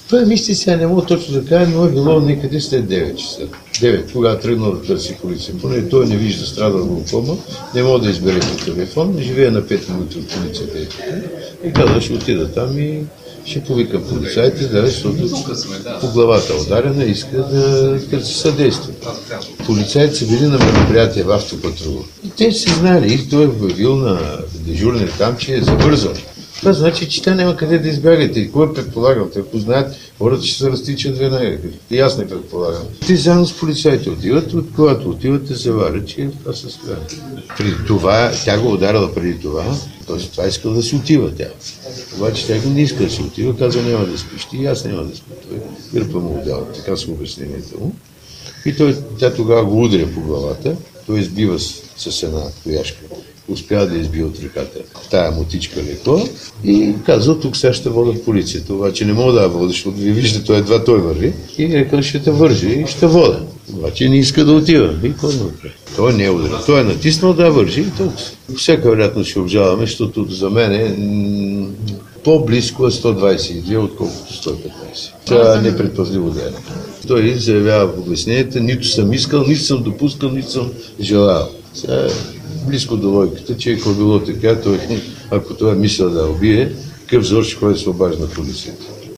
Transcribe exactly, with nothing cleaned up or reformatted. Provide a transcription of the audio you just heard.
Това мисля сега не мога точно да кажа, но е било някъде след девет часа. девет, когато тръгнал да търси полиция. Поне той не вижда, страда глупома, не мога да избере по телефон, живее на пет минути от полицията. И каза, ще отида там и ще повикам полицаите, да, защото по главата ударена иска да търси съдействие. Полицаите са били на мероприятие в автопатрула. И те се знали, и той е обявил на дежурния там, че е забързал. Това значи, че тя няма къде да избягате. И кой е предполагал? Ако знаят, хората ще се разтичат веднага. И аз не предполагам. Те заедно с полицаите отиват, от когато отиват, те се варят, че това се състояние. Преди това, тя го ударила преди това, т.е. това искала да си отива тя. Обаче тя не иска да си отива, казва няма да спиш ти, и аз няма да спя. Той гърпа му отдава, така са обяснението му. И той, тя тогава го удря по главата, той избива с, с една тояшка. Успява да избие от ръката тая мотичка леко и казва, тук сега ще вода полицията. Обаче не мога да я вода, защото ви виждате, той едва той върви. И река, ще те вържи и ще вода. Обаче не иска да отива. И какво да направи? Той не е ударил. Той е натиснал да я вържи и толкова. Всяка вероятност ще обжалваме, защото за мен е по-близко е сто двадесет и две, отколкото сто и петнадесет. Това е непредпазливо деяние. Той заявява в обясненията, нито съм искал, нито съм допускал, нито съм желал. Сега близко до логиката, че ако било така, той, ако той е мисля да убие, какъв взор ще ходи да се обажда на полицията.